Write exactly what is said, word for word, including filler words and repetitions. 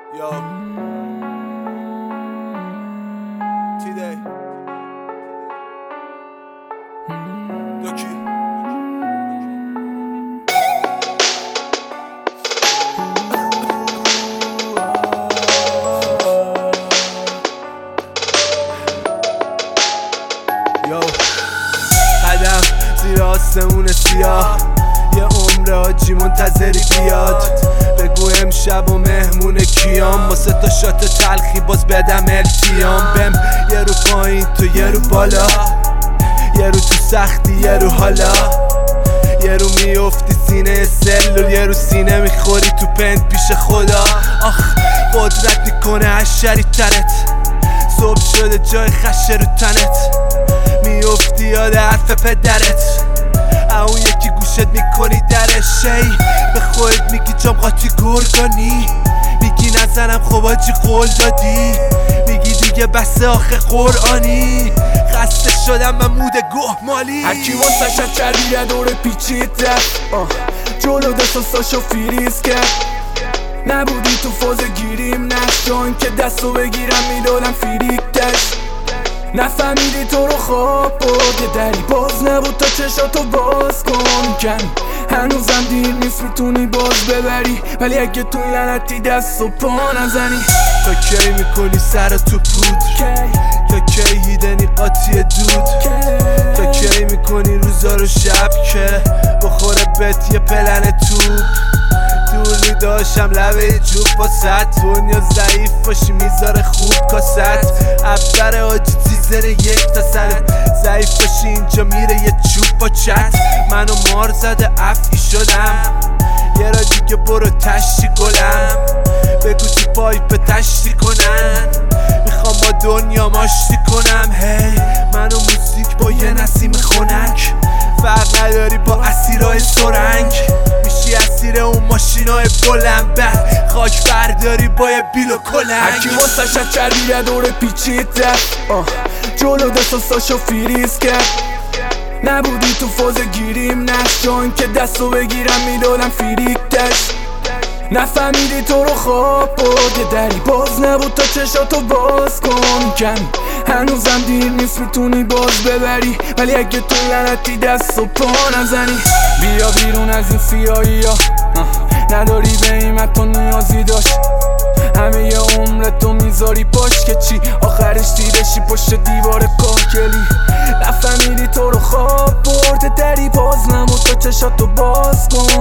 Yo, T-Day Doki Yo قدم زیر آسمون سیاه یه عمر آجی منتظری بیاد بگو امشب و مهمون کیام واسه تا شات تلخی باز بدم التیام بم یه رو پایین تو یه رو بالا یه رو تو سختی یه رو حالا یه رو میافتی سینه سلول یه رو سینه میخوری تو پنت پیش خدا آخ قدرت میکنه عشری ترت صبح شده جای خشه رو تنت میافتی یاد حرف پدرت اون یکی گوشت میکنی درش ای به خودت میگی جام قاطی گرگانی میگی نزنم خب آجی قول دادی میگی دیگه بسه آخه قرآنی خسته شدم من مود گوه مالی هرکی واسه شد چربیه دور پیچید رفت جلو دستاساشو فریز کرد نبودی تو فاز گیریم نشون که دستو بگیرم میدادم فریکتش نفهمیدی تو رو خواب برد یه دری باز نبود تا چشاتو باز کن کن هنوزم دیر نیست میتونی باز ببری ولی اگه تو لعنتی دست و پا نزنی تا کی میکنی سر تو پودر تا کی هیدنی قاطی دود تا کی میکنی روزا رو شب که بخوره بهت یه پلن توپ دوری داشتم لبه جوب با ست دنیا ضعیف باشی میذاره خوب کاست ابتر آجی سیزن یک تا صد ضعیف باشی اینجا میره یه چوب با چت منو مار زده افعی شدم یه را دیگه برو تشتی گلم بگو تو پایپ تشتی کنن میخوام با دنیا ماشتی کنم هی منو موزیک با یه نسیم خنک فرق نداری با اسیرای سرنگ میشی اسیر اون ماشینای بلند بعد خاک برداری با یه بیل و کلنگ هرکی واسه شد چربیه دور پیچید رفت جلو دستاساشو فریز کرد نبودی تو فاز گیریم نشون که دستو بگیرم میدادم فریکتش نفهمیدی تو رو خواب برد یه دری باز نبود تا چشاتو باز کن کن هنوزم دیر نیست میتونی باز ببری ولی اگه تو لعنتی دست و پا نزنی بیا بیرون از این سیاهی ها نداری به این تو نیازی داشت همه یه عمرتو میذاری پاش که چی آخرش دیرشی پشت دیوار کاکلی نفهمیدی تو رو خواب برده دری باز نمود تا چشاتو باز کن